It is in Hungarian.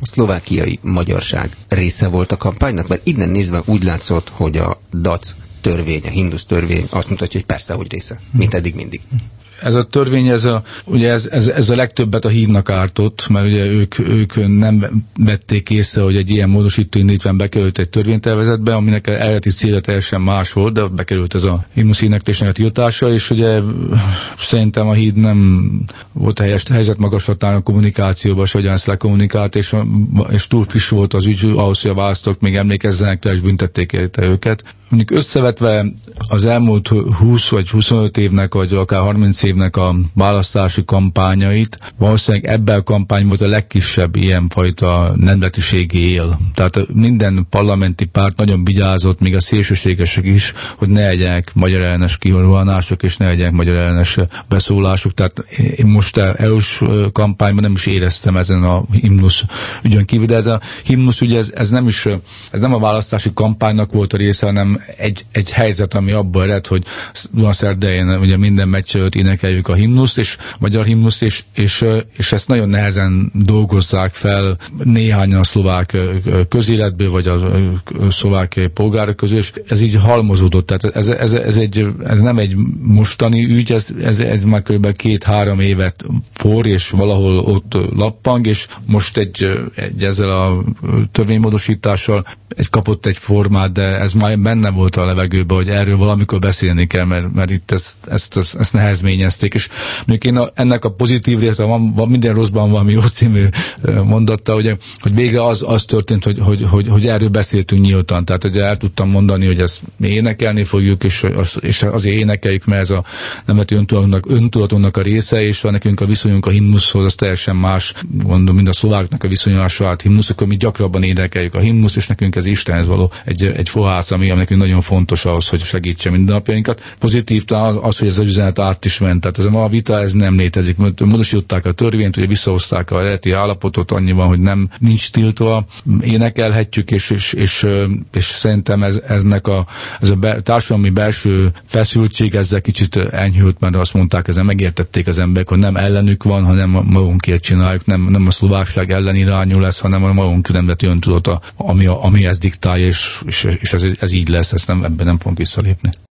a szlovákiai magyarság része volt a kampánynak? Mert innen nézve úgy látszott, hogy a DAC törvény, a himnusz törvény azt mutatja, hogy persze, hogy része, mint eddig mindig. Ez a törvény, ez a legtöbbet a hídnak ártott, mert ugye ők nem vették észre, hogy egy ilyen módosító indítvány bekerült egy törvénytervezetbe, aminek eredeti célja teljesen más volt, de bekerült ez a himnusz éneklésnek a tiltása, és ugye szerintem a híd nem volt a helyes helyzetmagaslatán a kommunikációban, se hogyan ezt lekommunikált, és túl friss volt az ügy, ahhoz, hogy a választók még emlékezzenek rá, és büntették érte őket. Mondjuk összevetve az elmúlt 20 vagy 25 évnek, vagy akár 30 évnek a választási kampányait, valószínűleg ebben a kampány volt a legkisebb ilyenfajta nemzetiségi él. Tehát minden parlamenti párt nagyon vigyázott, még a szélsőségesek is, hogy ne legyenek magyar ellenes kirohanások, és ne legyenek magyar ellenes beszólások. Tehát én most EU-s kampányban nem is éreztem ezen a himnusz ügyön kívül, de ez a himnusz ügy, ez nem a választási kampánynak volt a része, hanem egy helyzet, ami abból ered, hogy Dunaszerdején ugye minden meccs előtt énekeljük a himnuszt, és magyar himnuszt, és ezt nagyon nehezen dolgozzák fel néhányan a szlovák közéletből, vagy a szlovák polgárok közül, és ez így halmozódott. Tehát ez nem egy mostani ügy, ez már kb. 2-3 évet forr, és valahol ott lappang, és most ezzel a törvénymódosítással kapott egy formát, de ez már benne volt a levegőben, hogy erről valamikor beszélni kell, mert itt ezt nehezményezték. És mondjuk én ennek a pozitív része, van minden rosszban valami jó című mondatta, hogy végre az történt, hogy erről beszéltünk nyíltan. Tehát, hogy el tudtam mondani, hogy ezt mi énekelni fogjuk, és azért énekeljük, mert ez a nemzeti öntudatunknak a része, és nekünk a viszonyunk a himnuszhoz, az teljesen más, gondolom, mint a szlováknak a viszonya a saját himnuszok, mi gyakrabban énekeljük a himnusz, és nekünk ez Istenhez való egy fohász, ami nekünk nagyon fontos ahhoz, hogy segítse mindennapjainkat. Pozitív talán az, hogy ez az üzenet át is ment. Tehát ez a vita ez nem létezik. Módosították a törvényt, ugye visszahozták a eredeti állapotot annyiban, hogy nincs tiltva, énekelhetjük, és szerintem ez a társadalmi belső feszültség ezzel kicsit enyhült, mert azt mondták, ezzel megértették az emberek, hogy nem ellenük van, hanem magunkért csináljuk, nem a szlovákság ellen irányú lesz, hanem a magunk nemzeti öntudata, ami ezt diktálja, és ez így lesz, ebben nem fogunk visszalépni.